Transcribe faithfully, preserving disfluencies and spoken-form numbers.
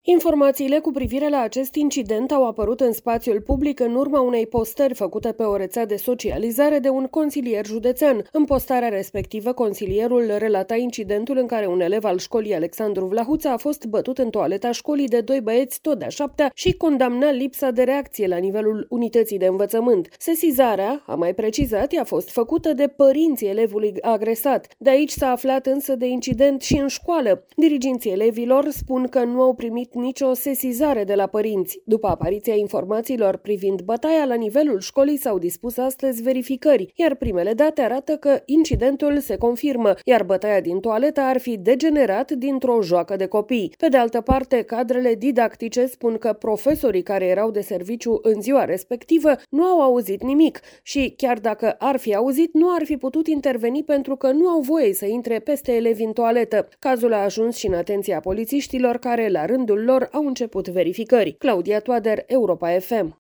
Informațiile cu privire la acest incident au apărut în spațiul public în urma unei postări făcute pe o rețea de socializare de un consilier județean. În postarea respectivă, consilierul relata incidentul în care un elev al școlii Alexandru Vlahuța a fost bătut în toaleta școlii de doi băieți tot de-a șaptea și condamna lipsa de reacție la nivelul unității de învățământ. Sesizarea, a mai precizat, i-a fost făcută de părinții elevului agresat. De aici s-a aflat însă de incident și în școală. Diriginții elevilor spun că nu au primit nicio sesizare de la părinți. După apariția informațiilor privind bătaia, la nivelul școlii s-au dispus astăzi verificări, iar primele date arată că incidentul se confirmă, iar bătaia din toaletă ar fi degenerat dintr-o joacă de copii. Pe de altă parte, cadrele didactice spun că profesorii care erau de serviciu în ziua respectivă nu au auzit nimic și, chiar dacă ar fi auzit, nu ar fi putut interveni pentru că nu au voie să intre peste elevi în toaletă. Cazul a ajuns și în atenția polițiștilor care, la rândul lor, au început verificări. Claudia Toader, Europa F M.